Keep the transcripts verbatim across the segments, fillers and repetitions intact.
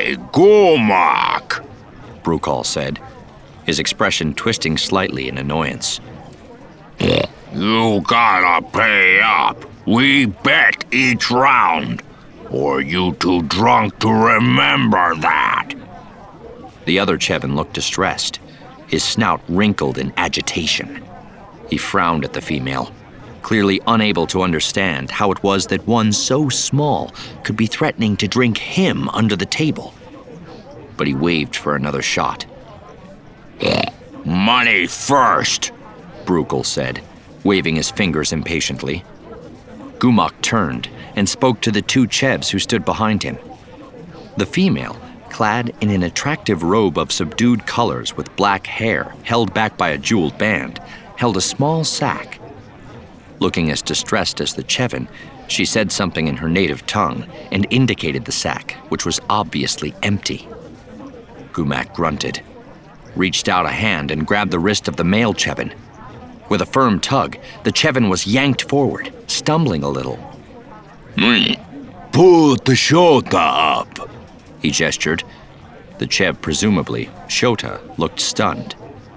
Hey, Gumak, Brukal said, his expression twisting slightly in annoyance. You gotta pay up. We bet each round. Or you too drunk to remember that? The other Chevin looked distressed, his snout wrinkled in agitation. He frowned at the female, clearly unable to understand how it was that one so small could be threatening to drink him under the table. But he waved for another shot. Money first, Brukal said, waving his fingers impatiently. Gumak turned and spoke to the two Chevs who stood behind him. The female, clad in an attractive robe of subdued colors with black hair held back by a jeweled band, held a small sack. Looking as distressed as the Chevin, she said something in her native tongue and indicated the sack, which was obviously empty. Gumak grunted, reached out a hand and grabbed the wrist of the male Chevin. With a firm tug, the Chevin was yanked forward, stumbling a little. Put the Shota up, he gestured. The Chev, presumably Shota, looked stunned.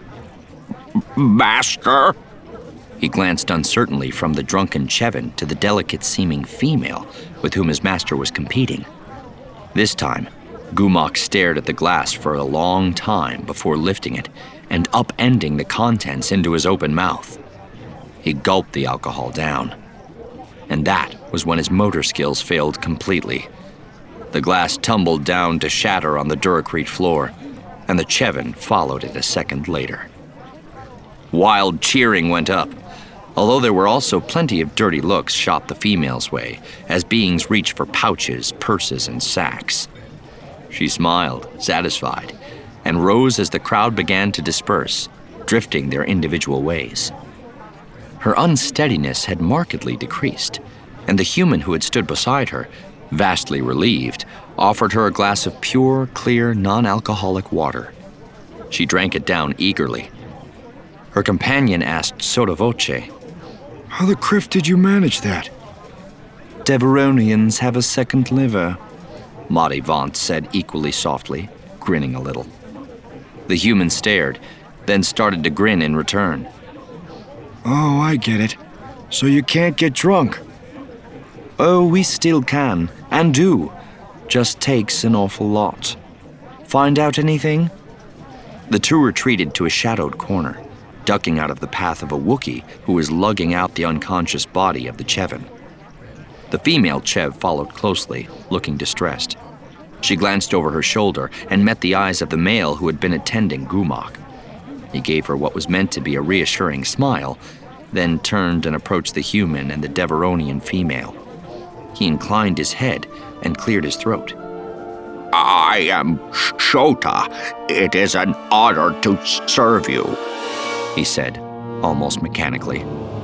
Master? He glanced uncertainly from the drunken Chevin to the delicate-seeming female with whom his master was competing. This time, Gumak stared at the glass for a long time before lifting it and upending the contents into his open mouth. He gulped the alcohol down. And that was when his motor skills failed completely. The glass tumbled down to shatter on the Duracrete floor, and the Chevin followed it a second later. Wild cheering went up, although there were also plenty of dirty looks shot the female's way as beings reached for pouches, purses, and sacks. She smiled, satisfied, and rose as the crowd began to disperse, drifting their individual ways. Her unsteadiness had markedly decreased, and the human who had stood beside her, vastly relieved, offered her a glass of pure, clear, non-alcoholic water. She drank it down eagerly. Her companion asked sotto voce, "How the criff did you manage that?" "Deveronians have a second liver," Madi Vaunt said equally softly, grinning a little. The human stared, then started to grin in return. "Oh, I get it. So you can't get drunk." "Oh, we still can, and do. Just takes an awful lot. Find out anything?" The two retreated to a shadowed corner, ducking out of the path of a Wookiee who was lugging out the unconscious body of the Chevin. The female Chev followed closely, looking distressed. She glanced over her shoulder and met the eyes of the male who had been attending Gumak. He gave her what was meant to be a reassuring smile, then turned and approached the human and the Deveronian female. He inclined his head and cleared his throat. I am Shota. It is an honor to serve you, he said, almost mechanically.